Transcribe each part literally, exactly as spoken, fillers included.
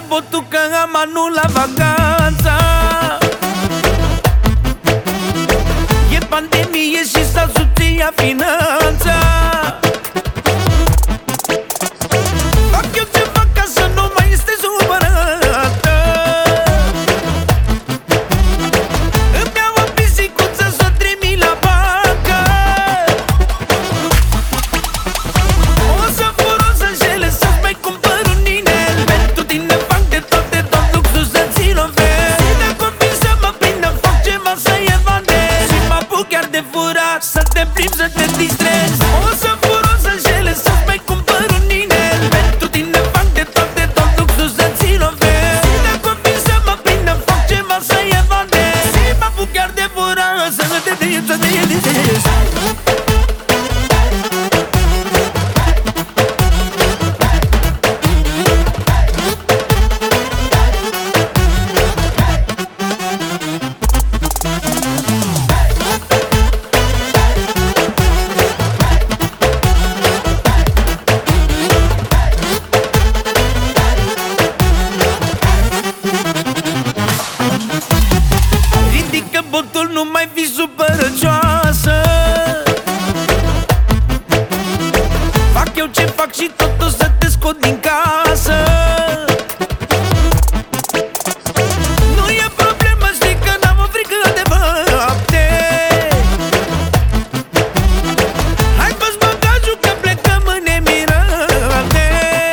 botul că am anulat vacanța. E pandemie și s-a subțiat finanța. Fac eu ce fac ca să nu mai este supărată. Îmi iau o pisicuță să o trimit la bancă. O să fur, o să jele, să-ți mai cumpăr un inel. Pentru tine fac de tot, de tot luxus să ți-l ofer. Te convins să mă prindă foc, ce masă e vande. Și mă apuc chiar de furat, să te plimbi, să te distrezi. O să fur, o să jele, să-ți mai cumpăr un inel. Pentru tine fac de tot, de tot luxus să ți-l ofer. Te convins să mă prindă foc, ce masă e vande. Și mă apuc chiar de furat, să te plimbi, să te distrezi. Ridică botul, nu mai fi supărăcioasă. Fac eu ce fac și tot o să te scot din casă. Nu e problemă, știi că n-am o frică de fapte. Hai fă-ți bagajul că plecăm în Emirate.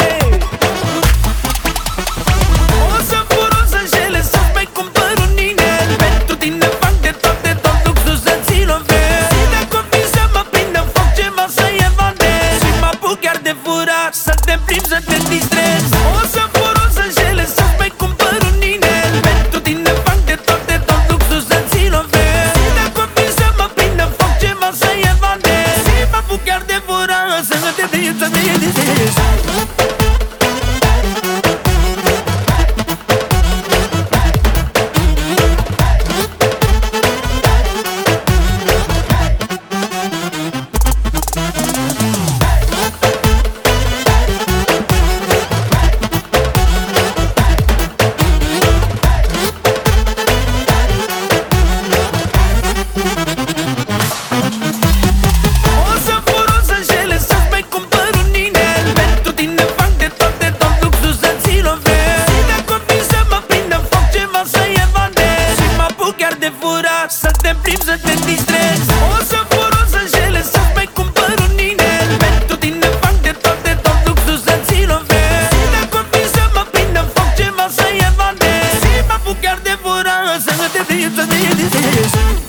O să fur, o să jele, să-ți mai cumpăr un inel. Pentru tine fac de tot, de tot luxus să ți-l ofer. Te convins să mă prindă foc, ce masă e vande. Și mă apuc chiar de furat, să te plimbi, să te distrezi. O să fur, o să jele, să-ți mai cumpăr un inel. Pentru tine fac de tot, de tot luxus să ți-l ofer. Te convins să mă prindă foc, ce masă e vande. Și mă apuc chiar de furat, să te plimbi, să te distrezi. O să fur, o să jele, să-ți mai cumpăr un inel. Pentru tine fac de tot, de tot luxus să ți-l ofer. Te convins să mă prindă foc, ce masă e vande. Și mă apuc chiar de furat, să te plimbi, să te distrezi. O să fur, o să jele, să-ți mai cumpăr un inel. Pentru tine fac de tot, de tot luxus să ți-l ofer. Te convins să mă prindă foc, ce masă e vande. Și mă apuc chiar de furat, să te plimbi, să te distrezi.